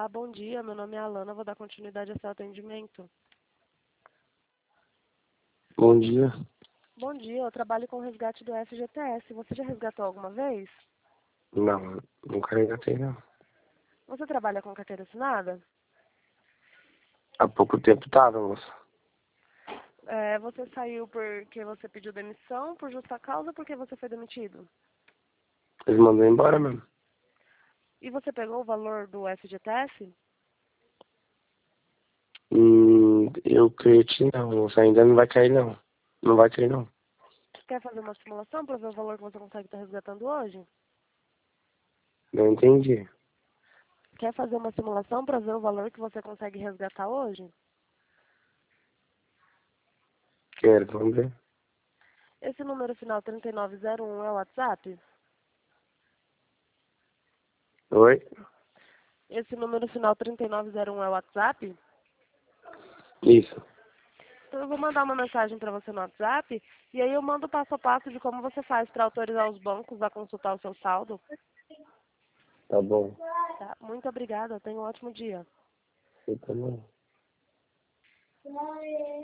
Olá, bom dia. Meu nome é Alana, vou dar continuidade ao seu atendimento. Bom dia. Bom dia, eu trabalho com resgate do FGTS. Você já resgatou alguma vez? Não, nunca resgatei, não. Você trabalha com carteira assinada? Há pouco tempo tava, moça. Você saiu porque você pediu demissão, por justa causa, ou porque você foi demitido? Eles mandam embora mesmo. E você pegou o valor do FGTS? Eu creio que não, moça. Ainda não vai cair, não. Não vai cair, não. Quer fazer uma simulação para ver o valor que você consegue estar resgatando hoje? Não entendi. Quer fazer uma simulação para ver o valor que você consegue resgatar hoje? Quero, vamos ver. Esse número final 3901 é o WhatsApp? Oi? Esse número final 3901 é o WhatsApp? Isso. Então eu vou mandar uma mensagem para você no WhatsApp e aí eu mando o passo a passo de como você faz para autorizar os bancos a consultar o seu saldo. Tá bom. Tá? Muito obrigada, tenha um ótimo dia. Você também.